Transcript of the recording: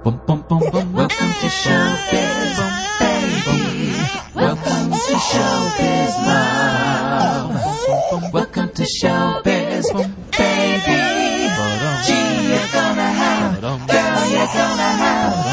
Welcome to Showbiz, baby. Welcome to Showbiz, love. Welcome to Showbiz, baby. Gee, you're gonna have, girl, you're gonna have